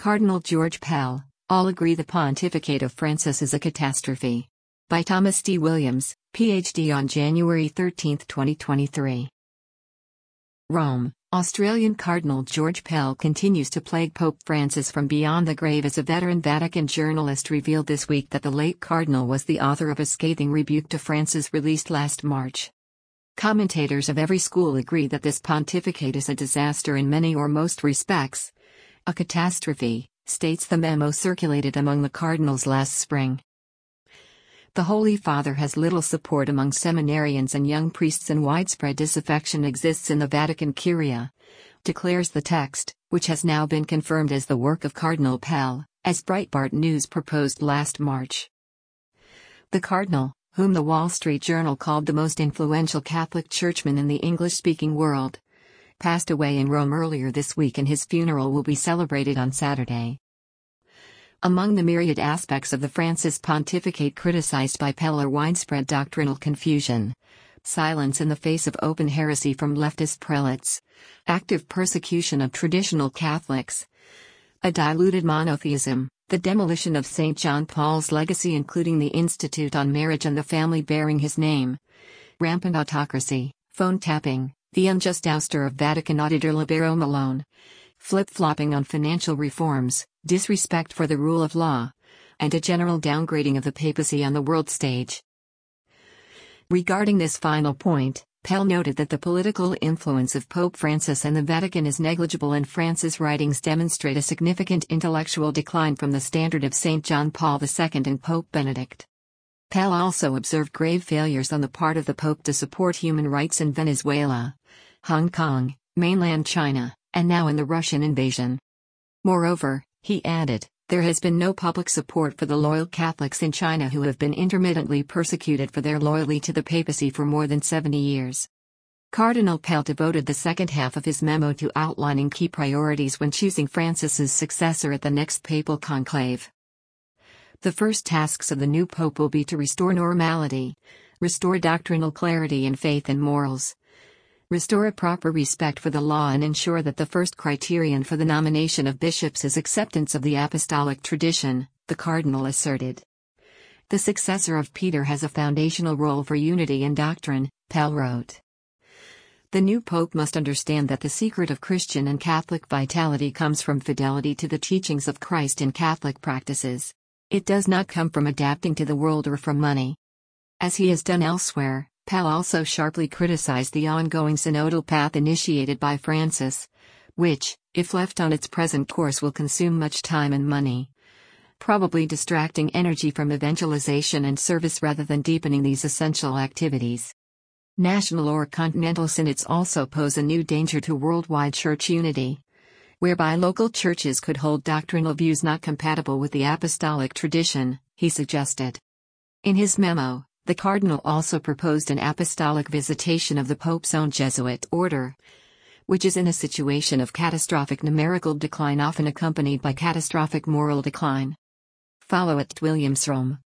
Cardinal George Pell, all agree the pontificate of Francis is a catastrophe. By Thomas D. Williams, Ph.D. on January 13, 2023. Rome, Australian Cardinal George Pell continues to plague Pope Francis from beyond the grave as a veteran Vatican journalist revealed this week that the late cardinal was the author of a scathing rebuke to Francis released last March. Commentators of every school agree that this pontificate is a disaster in many or most respects. A catastrophe, states the memo circulated among the cardinals last spring. The Holy Father has little support among seminarians and young priests, and widespread disaffection exists in the Vatican Curia, declares the text, which has now been confirmed as the work of Cardinal Pell, as Breitbart News proposed last March. The cardinal, whom the Wall Street Journal called the most influential Catholic churchman in the English-speaking world, passed away in Rome earlier this week, and his funeral will be celebrated on Saturday. Among the myriad aspects of the Francis pontificate criticized by Pell are widespread doctrinal confusion, silence in the face of open heresy from leftist prelates, active persecution of traditional Catholics, a diluted monotheism, the demolition of St. John Paul's legacy including the Institute on Marriage and the Family bearing his name, rampant autocracy, phone tapping, the unjust ouster of Vatican auditor Libero Malone, flip-flopping on financial reforms, disrespect for the rule of law, and a general downgrading of the papacy on the world stage. Regarding this final point, Pell noted that the political influence of Pope Francis and the Vatican is negligible, and Francis' writings demonstrate a significant intellectual decline from the standard of St. John Paul II and Pope Benedict. Pell also observed grave failures on the part of the Pope to support human rights in Venezuela, Hong Kong, mainland China, and now in the Russian invasion. Moreover, he added, there has been no public support for the loyal Catholics in China who have been intermittently persecuted for their loyalty to the papacy for more than 70 years. Cardinal Pell devoted the second half of his memo to outlining key priorities when choosing Francis's successor at the next papal conclave. The first tasks of the new pope will be to restore normality, restore doctrinal clarity in faith and morals, restore a proper respect for the law, and ensure that the first criterion for the nomination of bishops is acceptance of the apostolic tradition, the cardinal asserted. The successor of Peter has a foundational role for unity in doctrine, Pell wrote. The new pope must understand that the secret of Christian and Catholic vitality comes from fidelity to the teachings of Christ in Catholic practices. It does not come from adapting to the world or from money. As he has done elsewhere, Pell also sharply criticized the ongoing synodal path initiated by Francis, which, if left on its present course, will consume much time and money, probably distracting energy from evangelization and service rather than deepening these essential activities. National or continental synods also pose a new danger to worldwide church unity, whereby local churches could hold doctrinal views not compatible with the apostolic tradition, he suggested. In his memo, the cardinal also proposed an apostolic visitation of the Pope's own Jesuit order, which is in a situation of catastrophic numerical decline, often accompanied by catastrophic moral decline. Follow at Williams Rome.